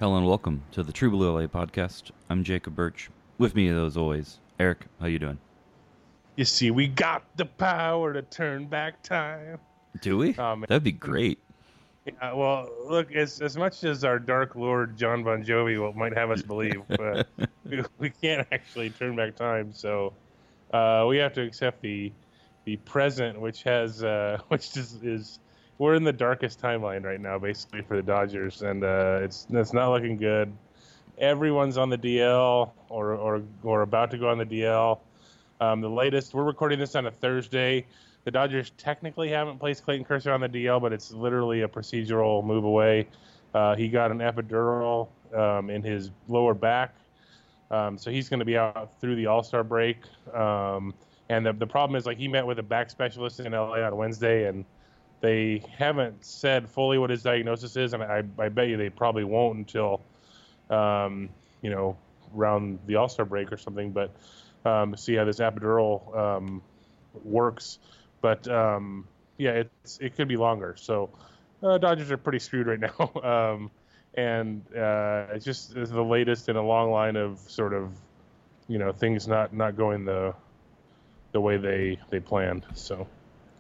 Hello and welcome to the True Blue LA podcast. I'm Jacob Birch. With me, as always, Eric. How you doing? You see, we got the power to turn back time. Do we? Oh, man. That'd be great. Yeah, well, look, as much as our Dark Lord John Bon Jovi might have us believe, we can't actually turn back time. So we have to accept the present, which has is we're in the darkest timeline right now, basically for the Dodgers, and it's not looking good. Everyone's on the DL or about to go on the DL. The latest, we're recording this on a Thursday. The Dodgers technically haven't placed Clayton Kershaw on the DL, but it's literally a procedural move away. He got an epidural in his lower back, so he's going to be out through the All-Star break. And the problem is, like, he met with a back specialist in LA on Wednesday, and they haven't said fully what his diagnosis is, and I bet you they probably won't until, around the All-Star break or something. But see how this epidural works. But it could be longer. So Dodgers are pretty screwed right now. And it's just the latest in a long line of sort of, things not going the way they planned. So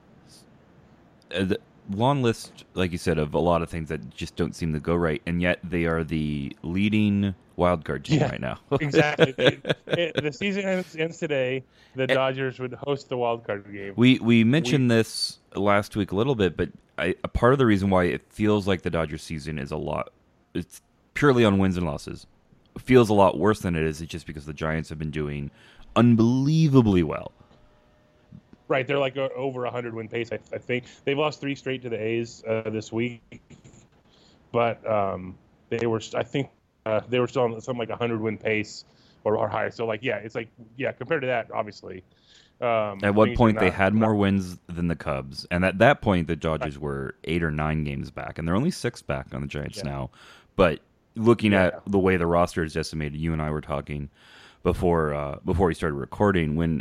The long list, like you said, of a lot of things that just don't seem to go right, and yet they are the leading wild card team right now. Exactly. The season ends today. The Dodgers would host the wild card game. We mentioned this last week a little bit, but a part of the reason why it feels like the Dodgers season is it's purely on wins and losses. It feels a lot worse than it is. It's just because the Giants have been doing unbelievably well. Right, they're like over 100 win pace. I think they've lost 3 straight to the A's this week, but they were still on something like 100 win pace or higher. So compared to that, obviously. At what point they had more wins than the Cubs, and at that point the Dodgers were 8 or 9 games back, and they're only 6 back on the Giants now. But looking at the way the roster is decimated, you and I were talking before we started recording when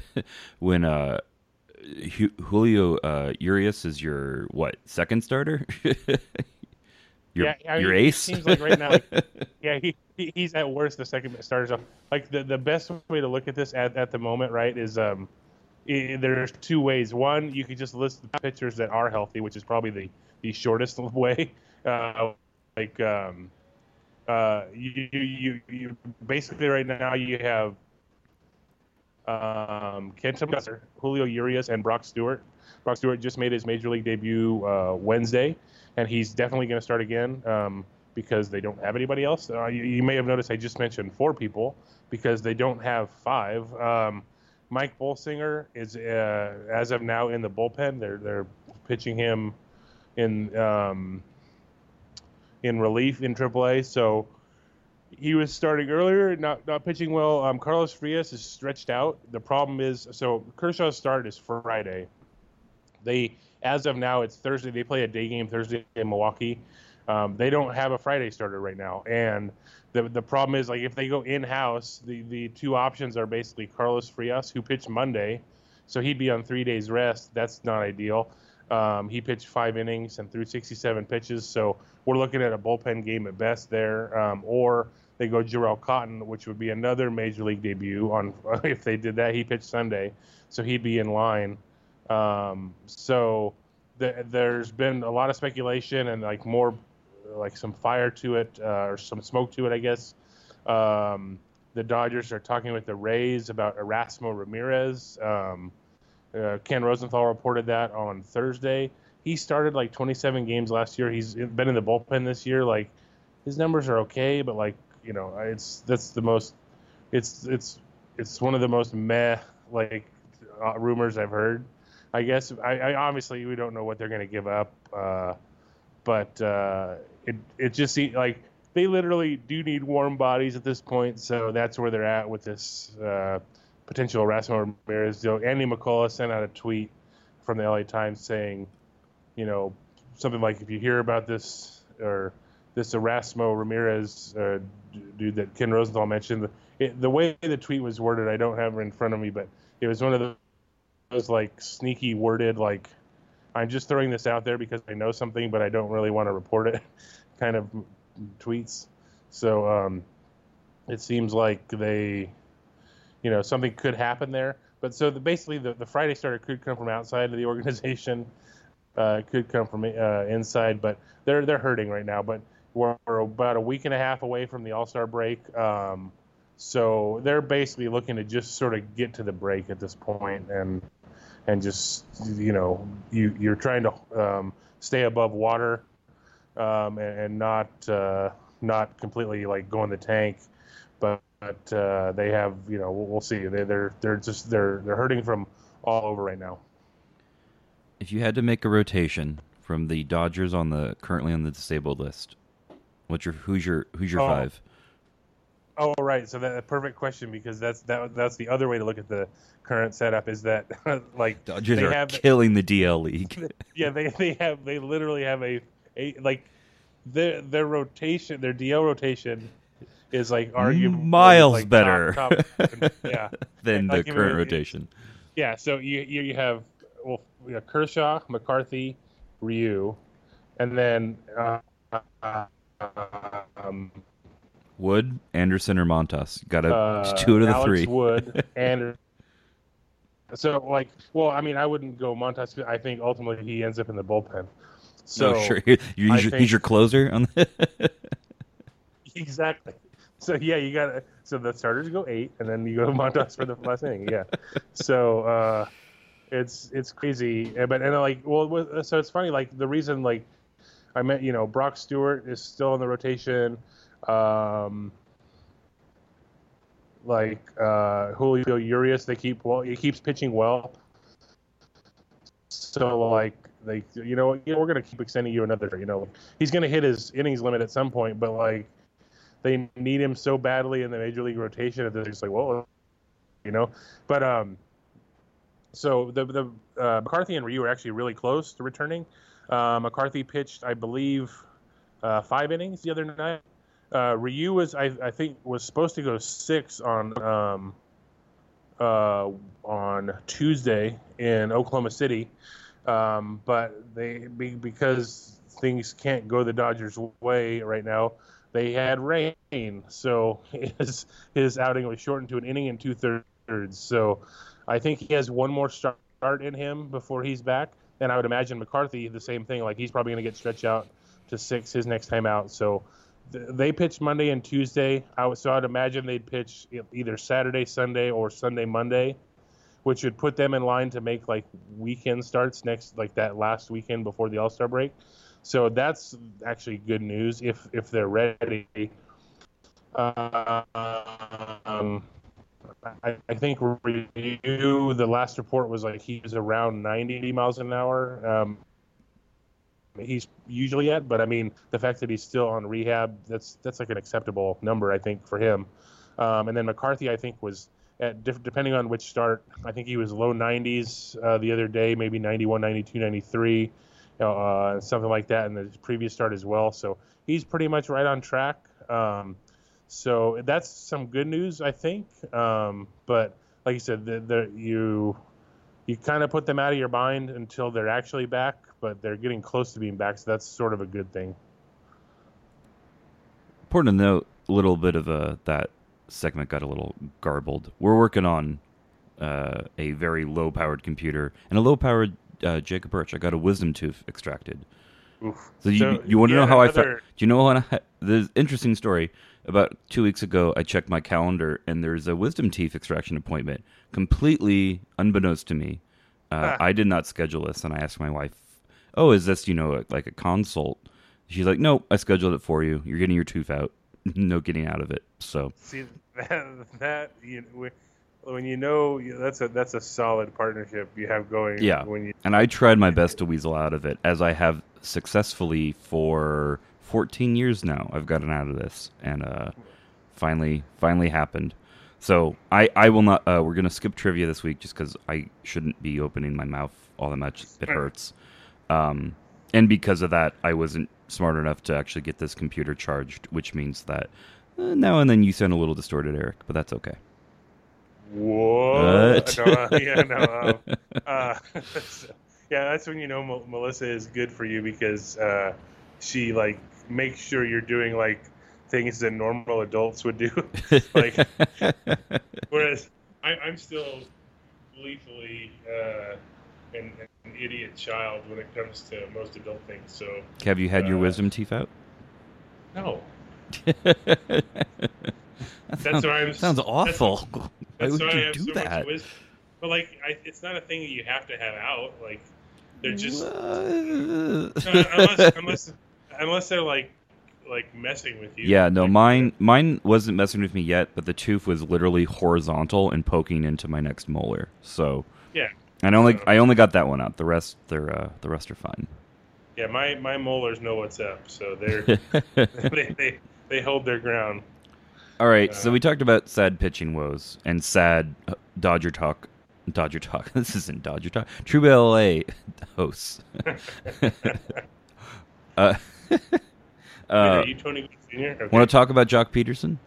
Julio Urias is your second starter? your ace? It seems like right now, he's at worst the second starter. So, like the best way to look at this at the moment, right, is there's 2 ways. One, you could just list the pitchers that are healthy, which is probably the shortest way. You basically right now you have Kenta Maeda, Julio Urias, and Brock Stewart. Brock Stewart just made his major league debut Wednesday, and he's definitely going to start again because they don't have anybody else. You may have noticed I just mentioned 4 people because they don't have 5. Mike Bolsinger is as of now in the bullpen. They're pitching him in relief in AAA. So he was starting earlier, not pitching well. Carlos Frias is stretched out. The problem is, so Kershaw's start is Friday. As of now, it's Thursday. They play a day game Thursday in Milwaukee. They don't have a Friday starter right now. And the problem is, like, if they go in-house, the 2 options are basically Carlos Frias, who pitched Monday. So he'd be on 3 days rest. That's not ideal. He pitched 5 innings and threw 67 pitches. So we're looking at a bullpen game at best there. Or they go Jarrell Cotton, which would be another major league debut if they did that. He pitched Sunday, so he'd be in line. So there's been a lot of speculation and some fire to it or some smoke to it, I guess. The Dodgers are talking with the Rays about Erasmo Ramirez. Ken Rosenthal reported that on Thursday. He started 27 games last year. He's been in the bullpen this year. Like, his numbers are okay, but it's one of the most meh rumors I've heard. I guess I obviously we don't know what they're going to give up, but it just seems like they literally do need warm bodies at this point. So that's where they're at with this potential Erasmo Ramirez. Andy McCullough sent out a tweet from the LA Times saying, something like, if you hear about this or this Erasmo Ramirez dude that Ken Rosenthal mentioned, the way the tweet was worded, I don't have it in front of me, but it was one of those sneaky worded, I'm just throwing this out there because I know something, but I don't really want to report it kind of tweets. So it seems like they, something could happen there. But so basically, the Friday starter could come from outside of the organization, could come from inside, but they're hurting right now. But we're about a week and a half away from the All-Star break, so they're basically looking to just sort of get to the break at this point, and just you're trying to stay above water, and not completely like go in the tank, but they have we'll see, they're hurting from all over right now. If you had to make a rotation from the Dodgers currently on the disabled list, who's your five? Oh, right. So that's a perfect question, because that's the other way to look at the current setup, is that like Dodgers are killing the DL league. Yeah, they literally have a like their rotation, their DL rotation is like arguably miles like better top, yeah, than the current rotation. Yeah, so you have Kershaw, McCarthy, Ryu, and then Wood, Anderson, or Montas. Got two out of the Alex three. Wood, and so I mean, I wouldn't go Montas. I think ultimately he ends up in the bullpen. So sure, he's your closer on Exactly. So yeah, you got so the starters go 8, and then you go Montas for the last inning. Yeah. So it's crazy, so it's funny. Like the reason, like I meant, Brock Stewart is still in the rotation. Julio Urias, he keeps pitching well. So like we're gonna keep extending you another. He's gonna hit his innings limit at some point, but like they need him so badly in the major league rotation that they're just like, well, But so the McCarthy and Ryu are actually really close to returning. McCarthy pitched, I believe, 5 innings the other night. Ryu was, I think, was supposed to go 6 on Tuesday in Oklahoma City, but because things can't go the Dodgers' way right now, they had rain, so his outing was shortened to an inning and 2/3. So I think he has one more start in him before he's back, and I would imagine McCarthy the same thing. Like he's probably going to get stretched out to 6 his next time out. So they pitched Monday and Tuesday. I'd imagine they'd pitch either Saturday, Sunday, or Sunday, Monday, which would put them in line to make like weekend starts next, like that last weekend before the All-Star break. So that's actually good news if they're ready. I think Ryu, the last report was like he was around 90 miles an hour. He's usually at, but I mean, the fact that he's still on rehab, that's like an acceptable number, I think, for him. And then McCarthy, I think, was at depending on which start, I think he was low 90s the other day, maybe 91, 92, 93, something like that in the previous start as well. So he's pretty much right on track. So that's some good news, I think. But like you said, you kind of put them out of your mind until they're actually back, but they're getting close to being back, so that's sort of a good thing. Important to note, a little bit of that segment got a little garbled. We're working on a very low-powered computer and a low-powered Jacob Birch. I got a wisdom tooth extracted. Oof. So you want to know how I found? Do you know what? The interesting story. About 2 weeks ago, I checked my calendar, and there's a wisdom teeth extraction appointment, completely unbeknownst to me. I did not schedule this, and I asked my wife, "Oh, is this like a consult?" She's like, "No, I scheduled it for you. You're getting your tooth out. No getting out of it." So see that when that's a solid partnership you have going. Yeah, and I tried my best to weasel out of it, as I have successfully for 14 years now. I've gotten out of this, and finally happened. So I will not. We're gonna skip trivia this week just because I shouldn't be opening my mouth all that much. It hurts, and because of that, I wasn't smart enough to actually get this computer charged, which means that now and then you sound a little distorted, Eric, but that's okay. Whoa! That's when Melissa is good for you, because she like makes sure you're doing like things that normal adults would do. Like, whereas I'm still gleefully an idiot child when it comes to most adult things. So, have you had your wisdom teeth out? No. Sounds awful. Why would why I you have do so that? much wisdom. But like, it's not a thing that you have to have out. Like, they're just unless they're like messing with you. Yeah, no, like, mine wasn't messing with me yet, but the tooth was literally horizontal and poking into my next molar. So yeah, and I only got that one out. The rest are fine. Yeah, my molars know what's up, so they hold their ground. All right, so we talked about sad pitching woes and sad Dodger talk. Dodger talk. This isn't Dodger talk. True LA hosts. Are you Tony Gwynn Jr.? Okay. Want to talk about Jock Peterson?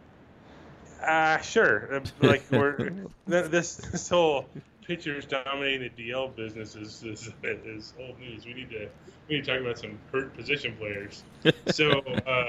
Sure. Like this whole pitchers dominating the DL business is old news. We need to talk about some hurt position players. So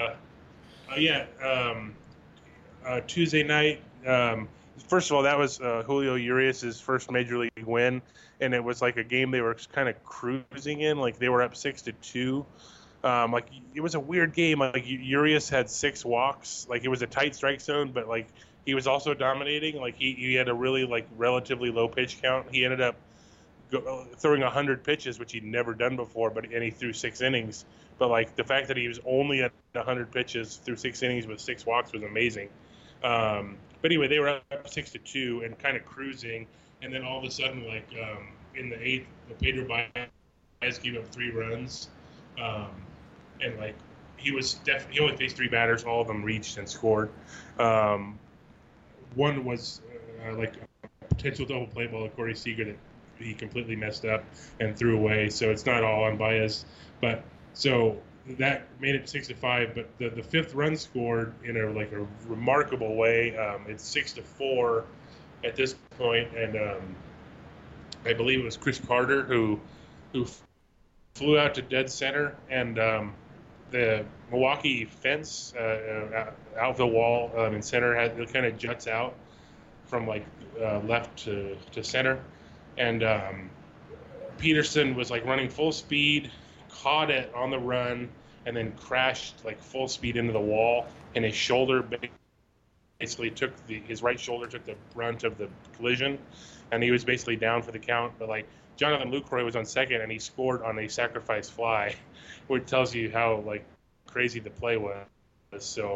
Tuesday night. First of all, that was Julio Urias' first major league win, and it was like a game they were kind of cruising in. Like they were up 6-2. Like it was a weird game. Like Urias had 6 walks. Like it was a tight strike zone, but like he was also dominating. Like he had a really like relatively low pitch count. He ended up throwing 100 pitches, which he'd never done before. And he threw 6 innings. But like the fact that he was only at 100 pitches through 6 innings with 6 walks was amazing. But anyway, they were up 6-2 and kind of cruising. And then all of a sudden, like in the 8th, Pedro Baez gave up 3 runs. And like he only faced 3 batters, all of them reached and scored. One was like a potential double play ball of Corey Seager that he completely messed up and threw away. So it's not all on Baez, but so that made it 6-5. But the 5th run scored in a remarkable way. It's 6-4 at this point, and I believe it was Chris Carter who flew out to dead center, and the Milwaukee fence outfield wall in center it kind of juts out from left to center, and Peterson was like running full speed, caught it on the run, and then crashed like full speed into the wall, and his shoulder basically his right shoulder took the brunt of the collision, and he was basically down for the count. But like Jonathan Lucroy was on second, and he scored on a sacrifice fly, which tells you how like crazy the play was. So,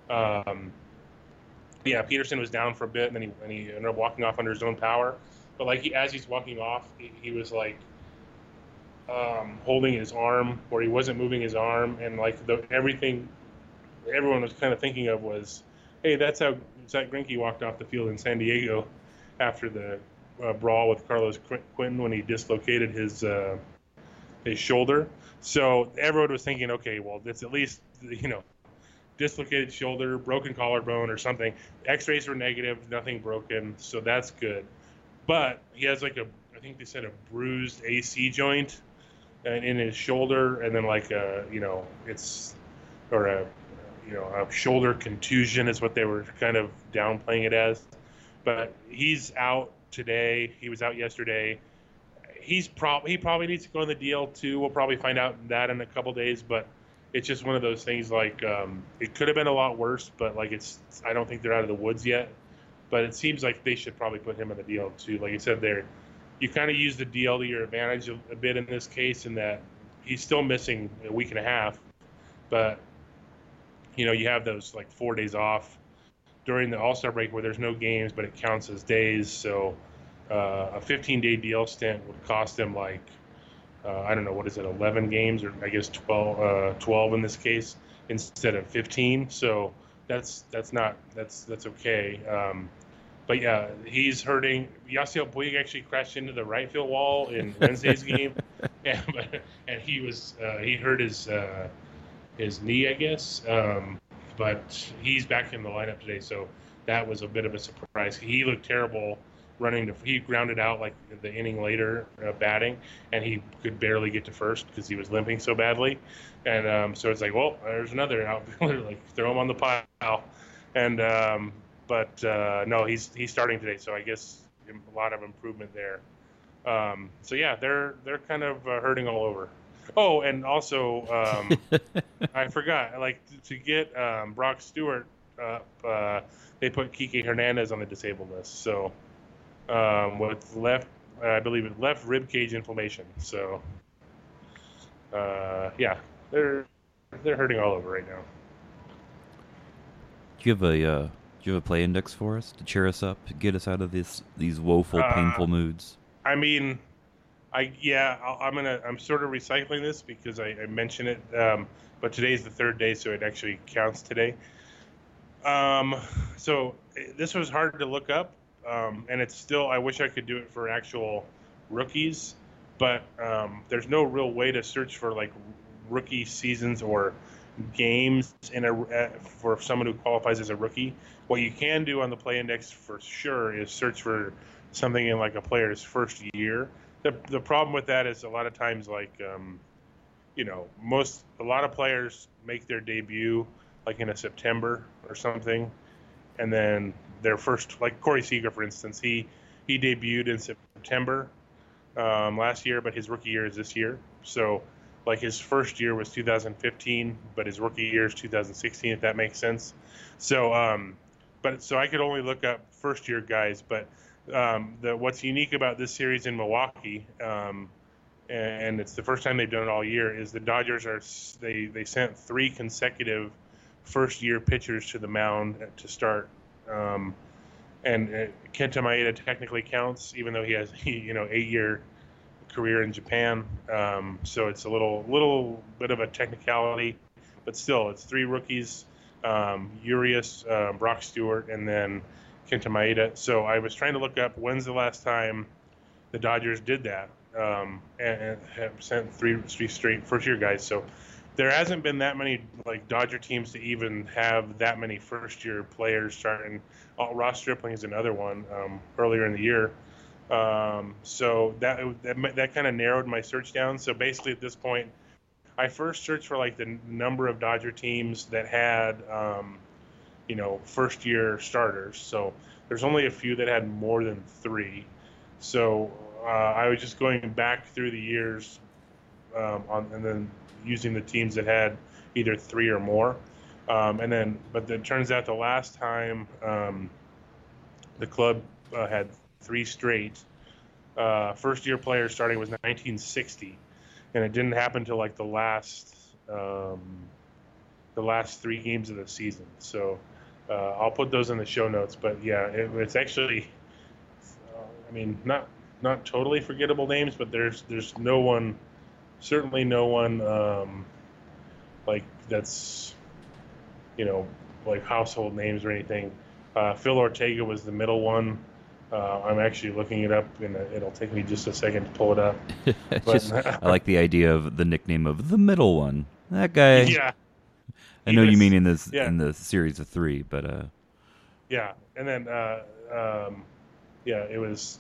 yeah, Peterson was down for a bit, and then he ended up walking off under his own power. But like as he's walking off, he was like holding his arm where he wasn't moving his arm, and like everything everyone was kind of thinking of was, hey, that's how Zach Greinke walked off the field in San Diego after the brawl with Carlos Quentin when he dislocated his shoulder. So everyone was thinking, okay, well, it's at least, dislocated shoulder, broken collarbone or something. X-rays were negative, nothing broken, so that's good. But he has I think they said a bruised AC joint in his shoulder, and then a shoulder contusion is what they were kind of downplaying it as. But he's out today. He was out yesterday. He probably needs to go on the DL too. We'll probably find out that in a couple days. But it's just one of those things. It could have been a lot worse, but I don't think they're out of the woods yet. But it seems like they should probably put him on the DL too. Like you said, you kind of use the DL to your advantage a bit in this case, in that he's still missing a week and a half. But you have those 4 days off during the All-Star break where there's no games, but it counts as days. So a 15-day DL stint would cost him I don't know, what is it, 11 games, or I guess 12 in this case instead of 15. So that's okay. But yeah, he's hurting. Yasiel Puig actually crashed into the right field wall in Wednesday's game, and he hurt his knee, I guess. But he's back in the lineup today, so that was a bit of a surprise. He looked terrible he grounded out like the inning later batting, and he could barely get to first because he was limping so badly. And so it's like, well, there's another outfielder, like throw him on the pile. And but no, he's starting today, so I guess a lot of improvement there. So yeah, they're kind of hurting all over. Oh, and also I forgot, like to get Brock Stewart up, they put Kike Hernandez on the disabled list. So with left, I believe it left rib cage inflammation. So yeah, they're hurting all over right now. Do you have a play index for us to cheer us up, to get us out of these woeful, painful moods? I mean, I'm sort of recycling this because I mentioned it, but today's the third day, so it actually counts today. So this was hard to look up, and it's still, I wish I could do it for actual rookies, but there's no real way to search for like rookie seasons or games for someone who qualifies as a rookie. What you can do on the play index for sure is search for something in like a player's first year. The problem with that is a lot of times, like a lot of players make their debut like in a September or something, and then their first, like Corey Seager, for instance, he debuted in September last year, but his rookie year is this year. So like his first year was 2015, but his rookie year is 2016, if that makes sense. So so I could only look up first year guys, but what's unique about this series in Milwaukee, and it's the first time they've done it all year, is the Dodgers they sent 3 consecutive first year pitchers to the mound to start, and Kenta Maeda technically counts, even though he has 8-year career in Japan, so it's a little bit of a technicality, but still it's 3 rookies, Urias, Brock Stewart, and then Kenta Maeda. So I was trying to look up when's the last time the Dodgers did that, and have sent 3 straight first year guys. So there hasn't been that many like Dodger teams to even have that many first year players starting. Ross Stripling is another one earlier in the year. So that kind of narrowed my search down. So basically at this point, I first searched for like the number of Dodger teams that had, first year starters. So there's only a few that had more than 3. So I was just going back through the years, and then using the teams that had either 3 or more. But it turns out the last time the club had 3 straight first year players starting was 1960, and it didn't happen till like the last 3 games of the season. So I'll put those in the show notes. But yeah, it's actually, not totally forgettable names, but there's no one, certainly no one like that's like household names or anything. Phil Ortega was the middle one. I'm actually looking it up, and it'll take me just a second to pull it up. I like the idea of the nickname of the middle one. That guy. Yeah. I know you mean in the series of 3, but yeah, and then it was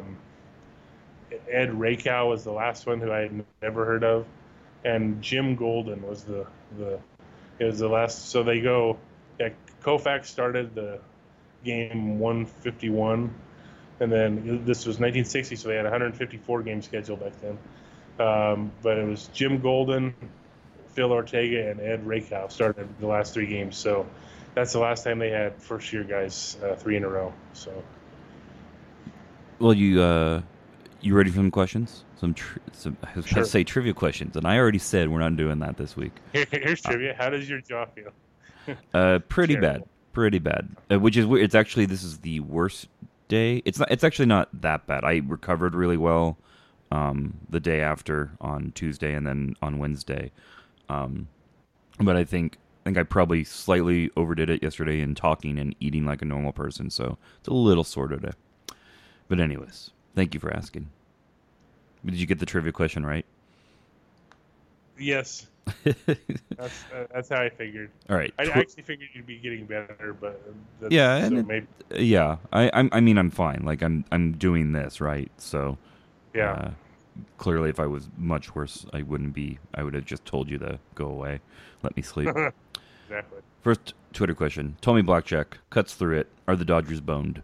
Ed Rakow was the last one who I had never heard of, and Jim Golden was the last. So they go. Yeah, Koufax started the game 151. And then this was 1960, so they had 154 games scheduled back then. But it was Jim Golden, Phil Ortega, and Ed Rakow started the last 3 games. So that's the last time they had first-year guys 3 in a row. So, well, you ready for some questions? I was going to say trivia questions, and I already said we're not doing that this week. Here's trivia. How does your jaw feel? Pretty bad. Pretty bad. Which is weird. It's actually, this is the worst day. It's actually not that bad. I recovered really well the day after on Tuesday and then on Wednesday. But I think I probably slightly overdid it yesterday in talking and eating like a normal person, so it's a little sore today. But anyways, thank you for asking. Did you get the trivia question right? Yes. That's how I figured. All right. I actually figured you'd be getting better, but yeah, so and maybe. Yeah. I mean, I'm fine. Like I'm doing this right. So Yeah. Clearly, if I was much worse, I wouldn't be. I would have just told you to go away, let me sleep. Exactly. First Twitter question: Tommy Blackjack cuts through it. Are the Dodgers boned?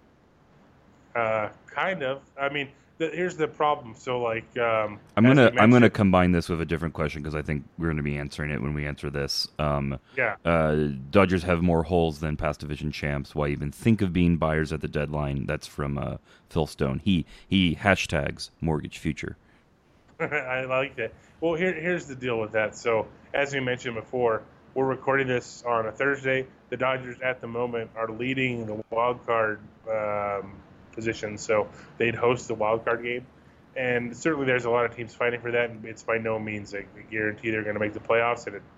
Kind of. I mean, here's the problem. So, like, I'm as we gonna mentioned, combine this with a different question because I think we're gonna be answering it when we answer this. yeah. Dodgers have more holes than past division champs. Why even think of being buyers at the deadline? That's from Phil Stone. He hashtags mortgage future. I like that. Well, here's the deal with that. So, as we mentioned before, we're recording this on a Thursday. The Dodgers, at the moment, are leading the wild card position, so they'd host the wild card game. And certainly, there's a lot of teams fighting for that. And it's by no means a guarantee they're going to make the playoffs. And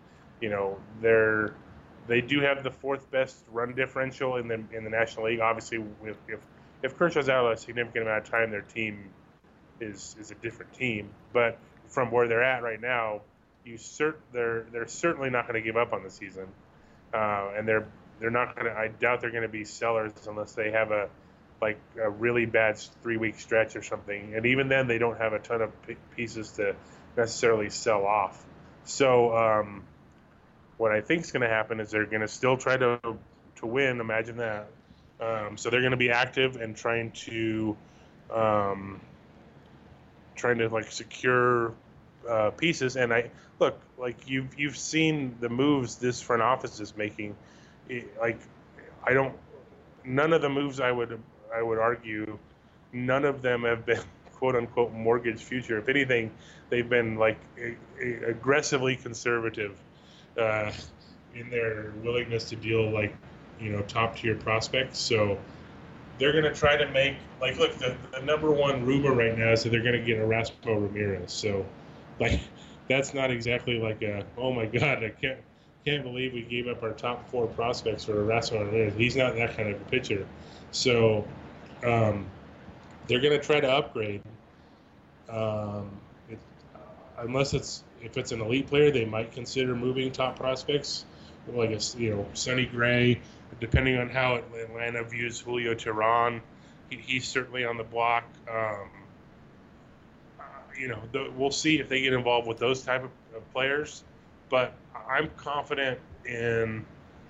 they do have the fourth best run differential in the National League. Obviously, if Kershaw's out a significant amount of time, their team is a different team. But from where they're at right now, they're certainly not going to give up on the season, and they're not going to. I doubt they're going to be sellers unless they have a really bad 3-week stretch or something. And even then, they don't have a ton of pieces to necessarily sell off. So what I think is going to happen is they're going to still try to win. Imagine that. So they're going to be active and trying to secure pieces. And you've seen the moves this front office is making. None of the moves I would argue, none of them have been quote unquote mortgage future. If anything, they've been aggressively conservative in their willingness to deal top tier prospects. So they're going to try to make the number one rumor right now is that they're going to get Erasmo Ramirez. So that's not exactly oh my God, I can't believe we gave up our top 4 prospects for Erasmo Ramirez. He's not that kind of a pitcher. So they're going to try to upgrade. If it's an elite player, they might consider moving top prospects, like Sonny Gray. Depending on how Atlanta views Julio Teheran, he's certainly on the block. We'll see if they get involved with those type of players. But I'm confident in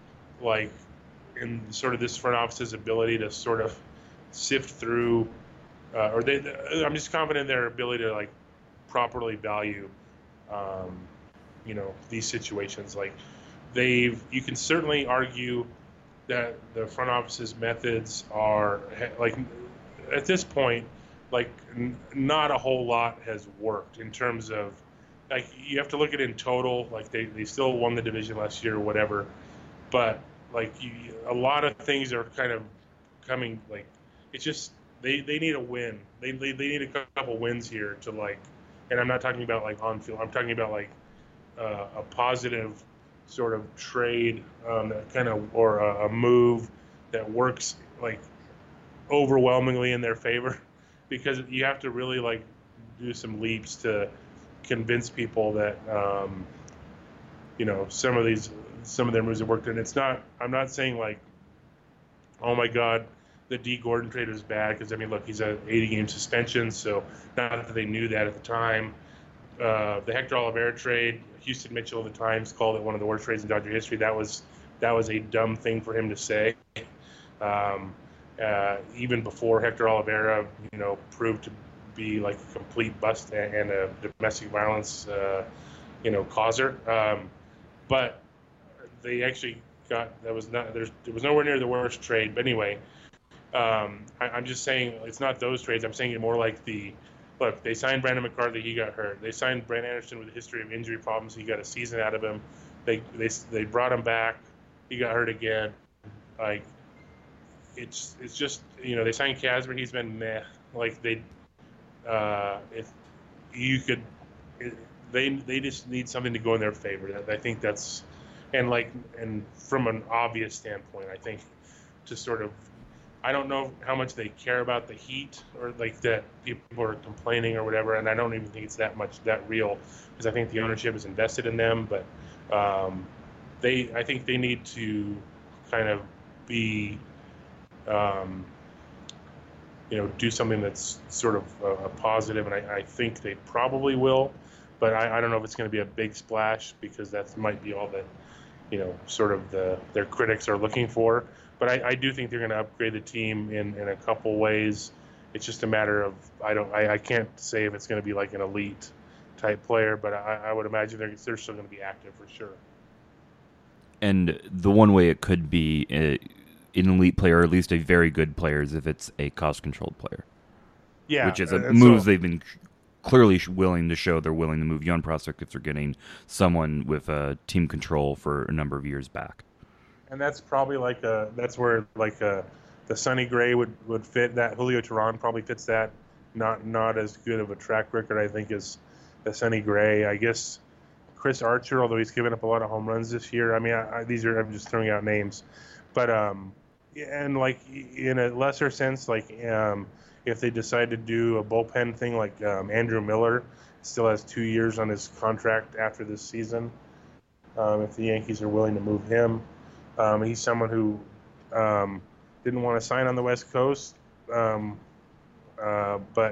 sort of this front office's ability to sort of sift through, I'm just confident in their ability to properly value, these situations. You can certainly argue that the front office's methods are at this point, not a whole lot has worked in terms of you have to look at it in total. They still won the division last year or whatever, but a lot of things are kind of coming. It's just they need a win. They need a couple wins here to and I'm not talking about on field. I'm talking about a positive sort of trade or a move that works overwhelmingly in their favor, because you have to really do some leaps to convince people that some of their moves have worked. And I'm not saying oh my God, the D Gordon trade was bad, because look, he's an 80-game suspension, so not that they knew that at the time. The Hector Olivera trade, Houston Mitchell at the Times called it one of the worst trades in Dodger history. That was a dumb thing for him to say. Even before Hector Olivera, proved to be a complete bust and a domestic violence, causer. But they actually it was nowhere near the worst trade. But anyway, I'm just saying it's not those trades. I'm saying it more look, they signed Brandon McCarthy, he got hurt. They signed Brent Anderson with a history of injury problems. He got a season out of him. They brought him back. He got hurt again. It's just they signed Casper. He's been meh. They just need something to go in their favor. I think that's and from an obvious standpoint, I think to sort of I don't know how much they care about the heat or like that people are complaining or whatever, and I don't even think it's that real because I think the ownership is invested in them, but um, I think they need to kind of be um, do something that's sort of a positive, and I think they probably will, but I don't know if it's going to be a big splash because that might be all that sort of their critics are looking for. But I do think they're going to upgrade the team in a couple ways. It's just a matter of I can't say if it's going to be like an elite type player, but I would imagine they're still going to be active for sure. And the one way it could be an elite player, or at least a very good player, is if it's a cost-controlled player. Yeah, which is a move they've been clearly willing to show they're willing to move young prospects if they're getting someone with team control for a number of years back. And that's probably that's where the Sonny Gray would fit. That Julio Teheran probably fits that. Not as good of a track record, I think, as the Sonny Gray. I guess Chris Archer, although he's given up a lot of home runs this year. I mean, I'm just throwing out names, but and like in a lesser sense, if they decide to do a bullpen thing, like Andrew Miller still has 2 years on his contract after this season. If the Yankees are willing to move him, he's someone who didn't want to sign on the West Coast, but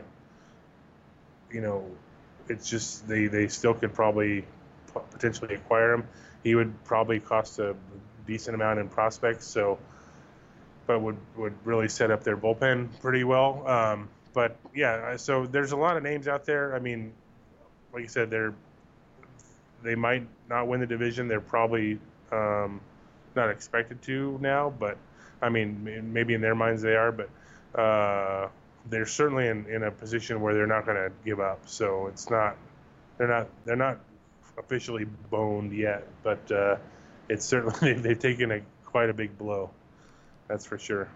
it's just they still could probably potentially acquire him. He would probably cost a decent amount in prospects, but would really set up their bullpen pretty well. But yeah, so there's a lot of names out there. I mean, like you said, they might not win the division. They're probably not expected to now, but I mean, maybe in their minds they are, but they're certainly in a position where they're not going to give up. So they're not officially boned yet, but it's certainly they've taken quite a big blow. That's for sure.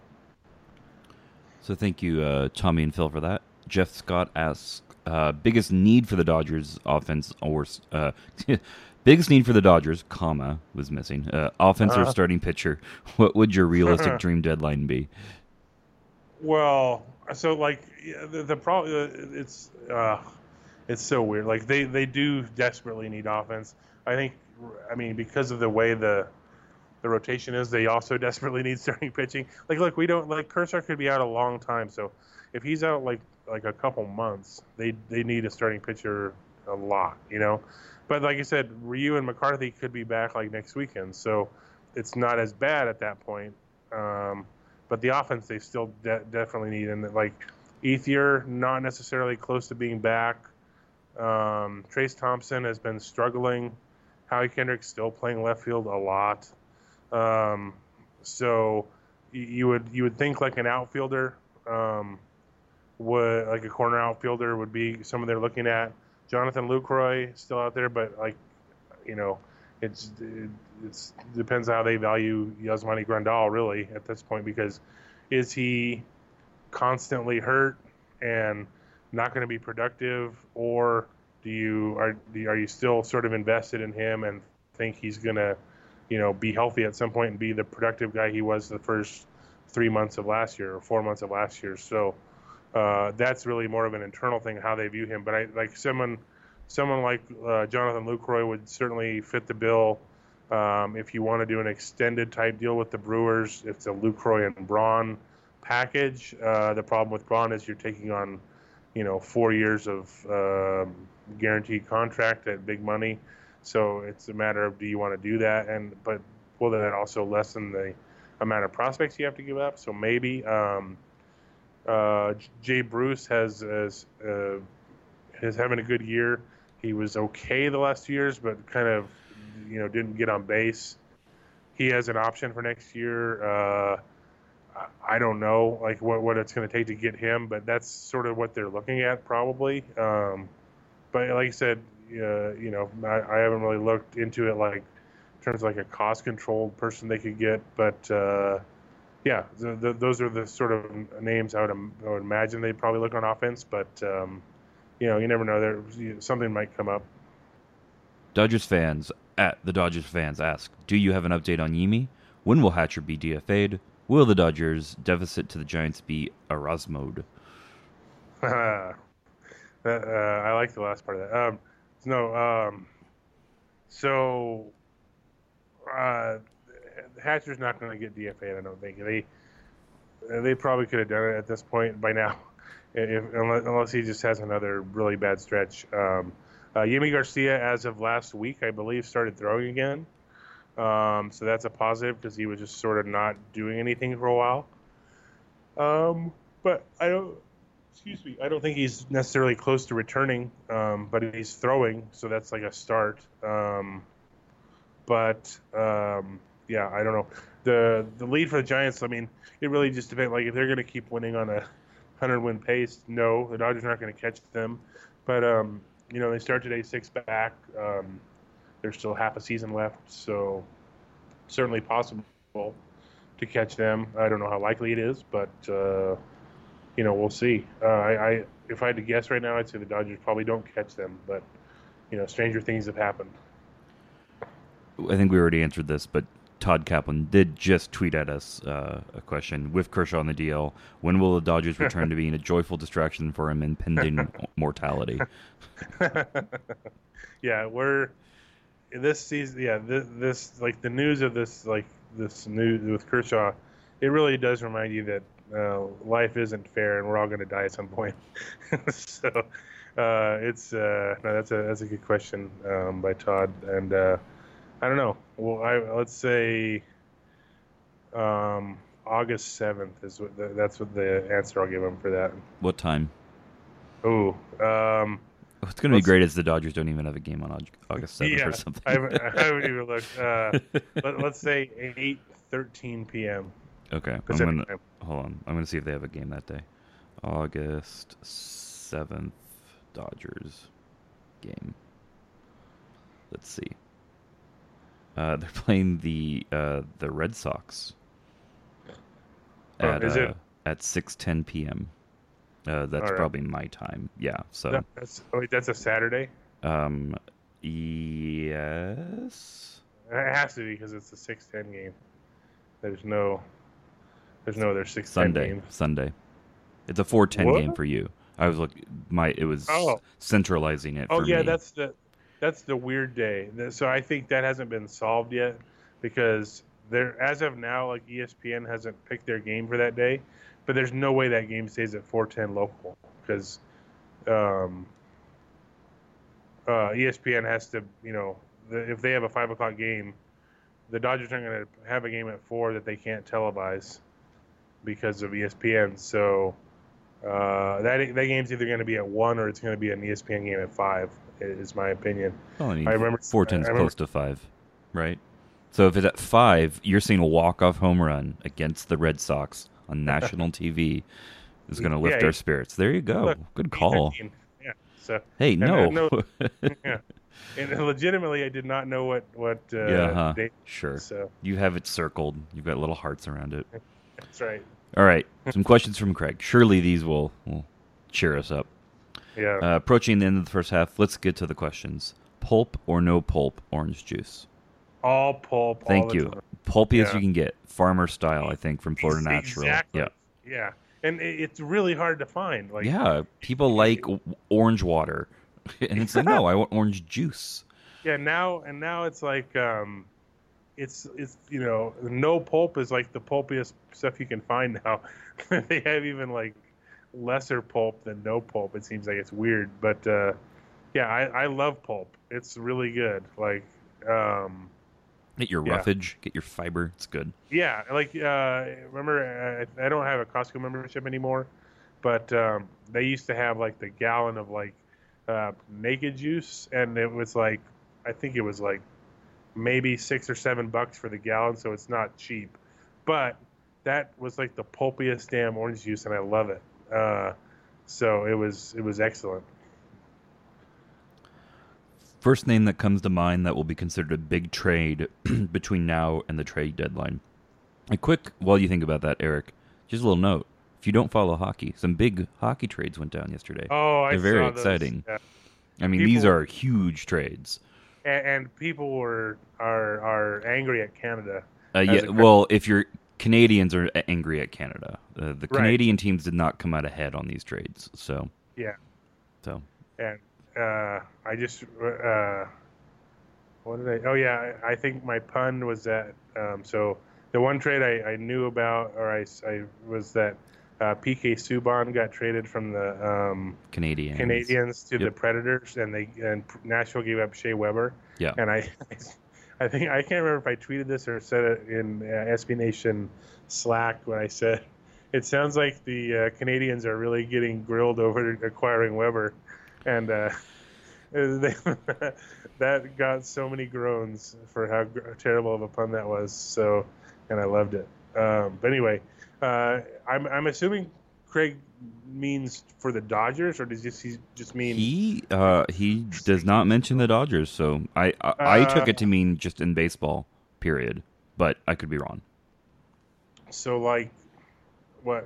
So thank you, Tommy and Phil, for that. Jeff Scott asks, biggest need for the Dodgers offense or biggest need for the Dodgers, was missing. Offense or starting pitcher. What would your realistic dream deadline be? Well, so the problem, it's so weird. Like they do desperately need offense. I mean, because of the way the rotation is, they also desperately need starting pitching. Look, we don't Kershaw could be out a long time, so if he's out like a couple months, they need a starting pitcher a lot, But like I said, Ryu and McCarthy could be back next weekend, so it's not as bad at that point. But the offense they still definitely need, and Ethier not necessarily close to being back. Trace Thompson has been struggling. Howie Kendrick's still playing left field a lot. So you would think an outfielder would a corner outfielder would be someone they're looking at. Jonathan Lucroy still out there, but it depends how they value Yasmani Grandal really at this point, because is he constantly hurt and not going to be productive, or are you still sort of invested in him and think he's going to be healthy at some point and be the productive guy he was the first 3 months of last year or 4 months of last year? So that's really more of an internal thing, how they view him. But someone like Jonathan Lucroy would certainly fit the bill. If you want to do an extended type deal with the Brewers, it's a Lucroy and Braun package. The problem with Braun is you're taking on 4 years of guaranteed contract at big money. So it's a matter of, do you want to do that? But will that also lessen the amount of prospects you have to give up? So maybe Jay Bruce is having a good year. He was okay the last 2 years, but kind of didn't get on base. He has an option for next year. I don't know what it's going to take to get him, but that's sort of what they're looking at probably. But like I said, I haven't really looked into it in terms of a cost-controlled person they could get. But yeah, those are the sort of names I would imagine they'd probably look on offense. But you never know. Something might come up. Dodgers fans at the Dodgers fans ask, do you have an update on Yimi? When will Hatcher be DFA'd? Will the Dodgers' deficit to the Giants be Erasmoed? I like the last part of that. So Hatcher's not going to get DFA'd, I don't think. They probably could have done it at this point by now, unless he just has another really bad stretch. Yimi Garcia, as of last week, I believe, started throwing again. So that's a positive because he was just sort of not doing anything for a while. But I don't think he's necessarily close to returning, but he's throwing, so that's like a start. Yeah, I don't know. The lead for the Giants, I mean, it really just depends. Like, if they're going to keep winning on a 100-win pace, no, the Dodgers aren't going to catch them. But, they start today 6 back. There's still half a season left, so certainly possible to catch them. I don't know how likely it is, but, we'll see. If I had to guess right now, I'd say the Dodgers probably don't catch them, but, stranger things have happened. I think we already answered this, but Todd Kaplan did just tweet at us a question. With Kershaw on the DL, when will the Dodgers return to being a joyful distraction for him impending mortality? Yeah, we're this season. Yeah, this like the news of this news with Kershaw, it really does remind you that life isn't fair and we're all going to die at some point. So that's a good question by Todd, and I don't know. Well, let's say August 7th is that's what the answer I'll give him for that. What time? Oh, what's going to be great is the Dodgers don't even have a game on August 7th or something. I haven't even looked. Let's say 8:13 p.m. Okay. Hold on. I'm going to see if they have a game that day. August 7th, Dodgers game. Let's see. They're playing the Red Sox at 6:10 p.m. That's right. Probably my time. Yeah. So that's a Saturday. Yes. It has to be because it's a 6:10 game. There's no other 6:10 game. Sunday. It's a 4:10 game for you. I was it was centralizing it. For me. That's the weird day. So I think that hasn't been solved yet because as of now, like ESPN hasn't picked their game for that day, but there's no way that game stays at 4:10 local because ESPN has to, if they have a 5 o'clock game, the Dodgers aren't going to have a game at 4 that they can't televise because of ESPN. So that game's either going to be at 1 or it's going to be an ESPN game at 5. Is my opinion. Well, I remember 4:10 is close to 5, right? So if it's at 5, you're seeing a walk-off home run against the Red Sox on national TV is going to lift our spirits. There you go. Look, good call. Yeah. So hey, no. Yeah. And legitimately, I did not know what. Date. Sure. So you have it circled. You've got little hearts around it. That's right. All right. Some questions from Craig. Surely these will cheer us up. Yeah. Approaching the end of the first half, let's get to the questions. Pulp or no pulp orange juice? All pulp. Thank you. Pulpy as you can get. Farmer style, I think, from Florida Natural. Exactly. Yeah. And it's really hard to find. People like orange water. And it's like, no, I want orange juice. Yeah, now it's like it's no pulp is like the pulpiest stuff you can find now. They have even like lesser pulp than no pulp. It seems like it's weird, but I love pulp. It's really good. Like get your roughage, get your fiber. It's good. Yeah, like remember I don't have a Costco membership anymore, but they used to have like the gallon of like naked juice, and it was like I think it was like maybe $6 or $7 for the gallon, so it's not cheap. But that was like the pulpiest damn orange juice, and I love it. So it was excellent. First name that comes to mind that will be considered a big trade between now and the trade deadline. A quick, while you think about that, Eric, just a little note. If you don't follow hockey, some big hockey trades went down yesterday. Oh, They're very exciting. Yeah. I mean, these are huge trades. And people are angry at Canada. Well, if you're Canadians are angry at Canada. The Right. Canadian teams did not come out ahead on these trades. So Yeah. So And I just what did I? Oh yeah, I think my pun was that. So the one trade I knew about, or I was that PK Subban got traded from the Canadians to the Predators, and Nashville gave up Shea Weber. Yeah. And I think I can't remember if I tweeted this or said it in SB Nation Slack when I said it sounds like the Canadians are really getting grilled over acquiring Weber, and that got so many groans for how terrible of a pun that was. So, and I loved it. But anyway, I'm assuming Craig means for the Dodgers, or does he just mean he does not mention the Dodgers? So I took it to mean just in baseball, period. But I could be wrong. So like, what?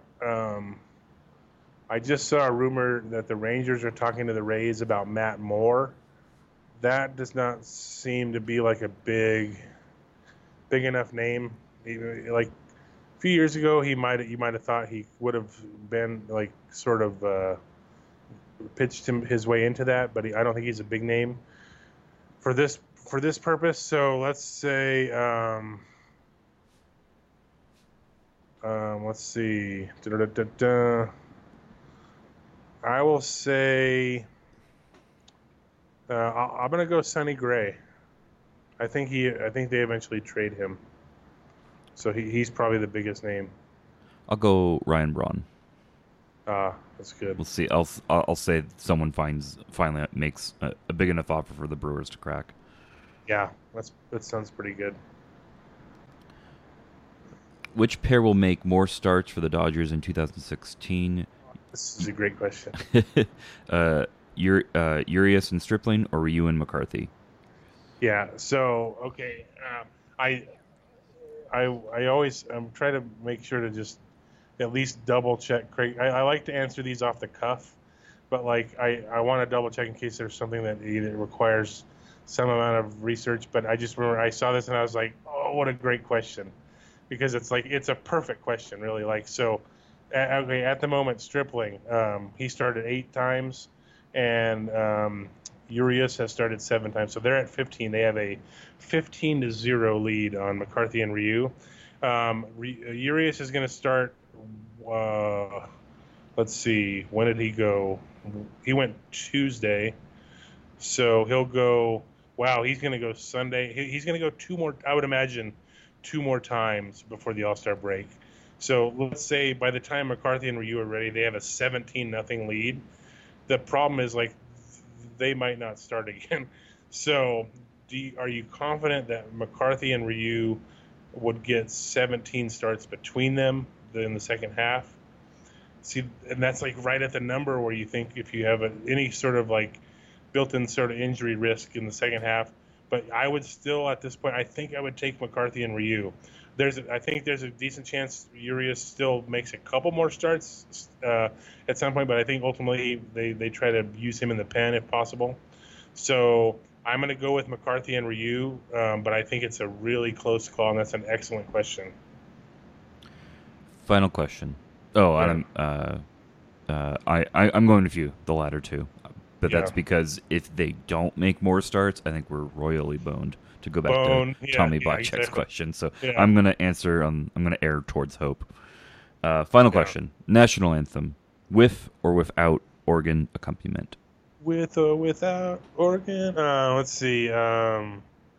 I just saw a rumor that the Rangers are talking to the Rays about Matt Moore. That does not seem to be like a big enough name. Like a few years ago, you might have thought he would have been like sort of pitched his way into that, but I don't think he's a big name for this purpose. So let's say, let's see. I will say I'm gonna go Sonny Gray. I think they eventually trade him. So he's probably the biggest name. I'll go Ryan Braun. That's good. We'll see. I'll say someone finally makes a big enough offer for the Brewers to crack. Yeah, that sounds pretty good. Which pair will make more starts for the Dodgers in 2016? This is a great question. Urias and Stripling, or Ryu and McCarthy? Yeah. So okay, I always try to make sure to just at least double check Craig. I like to answer these off the cuff, but like I want to double check in case there's something that either requires some amount of research. But I just remember I saw this and I was like, oh, what a great question, because it's a perfect question, really. Like so. At the moment, Stripling, he started 8 times, and Urias has started 7 times. So they're at 15. They have a 15-0 lead on McCarthy and Ryu. Urias is going to start. Let's see. When did he go? He went Tuesday, so he'll go. Wow, he's going to go Sunday. He's going to go 2 more. I would imagine 2 more times before the All-Star break. So let's say by the time McCarthy and Ryu are ready, they have a 17-0 lead. The problem is, like, they might not start again. So are you confident that McCarthy and Ryu would get 17 starts between them in the second half? See, and that's like right at the number where you think if you have any sort of like built-in sort of injury risk in the second half. But I would still, at this point, I think I would take McCarthy and Ryu. I think there's a decent chance Urias still makes a couple more starts at some point, but I think ultimately they try to use him in the pen if possible. So I'm going to go with McCarthy and Ryu, but I think it's a really close call, and that's an excellent question. Final question. Oh, yeah. I'm going with you, the latter two. But that's because if they don't make more starts, I think we're royally boned. To go back to Tommy Botchek's question, so I'm going to answer. I'm going to err towards hope. Final question: National anthem, with or without organ accompaniment? With or without organ? Let's see. I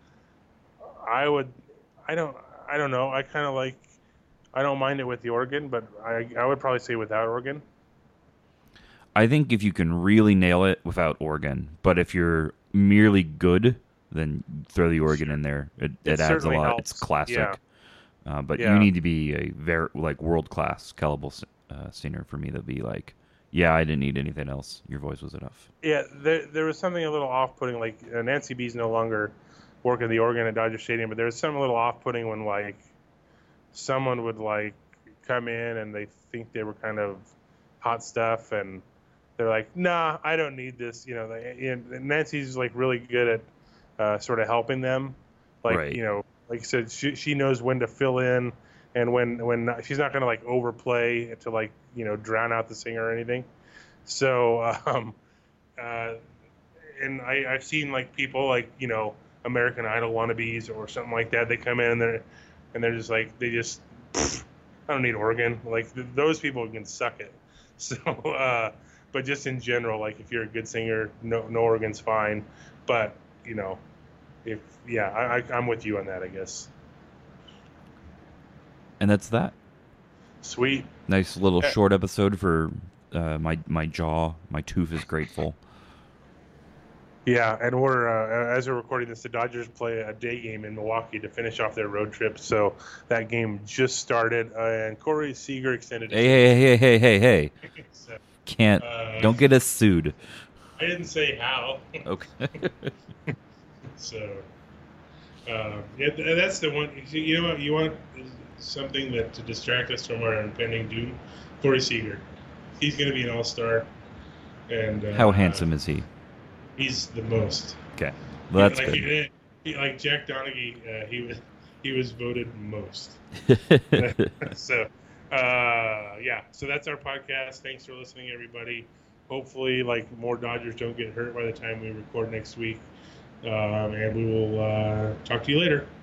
don't know. I kind of like. I don't mind it with the organ, but I would probably say without organ. I think if you can really nail it without organ, but if you're merely good, then throw the organ in there. It adds a lot. Helps. It's classic. Yeah. But you need to be a very world-class caliber singer for me to be like, yeah, I didn't need anything else. Your voice was enough. Yeah, there was something a little off-putting. Like Nancy B's no longer working the organ at Dodger Stadium, but there was something a little off-putting when like someone would like come in and they think they were kind of hot stuff and they're like, nah, I don't need this. Nancy's like really good at sort of helping them, like right. Like I said, she knows when to fill in and when she's not going to like overplay to like drown out the singer or anything. So and I've seen like people like American Idol wannabes or something like that. They come in and they're just like I don't need organ. Like those people can suck it. So but just in general, like if you're a good singer, no organ's fine. But I'm with you on that, I guess. And that's that. Sweet. Nice little short episode for my jaw. My tooth is grateful. Yeah, and we're as we're recording this, the Dodgers play a day game in Milwaukee to finish off their road trip. So that game just started, and Corey Seager extended. Hey! So, don't get us sued. I didn't say how. Okay. So, that's the one. You know what? You want something to distract us from our impending doom? Corey Seager. He's going to be an all-star. And how handsome is he? He's the most. Okay, well, that's good. Like Jack Donaghy, he was voted most. So, so that's our podcast. Thanks for listening, everybody. Hopefully, like more Dodgers don't get hurt by the time we record next week, and we will talk to you later.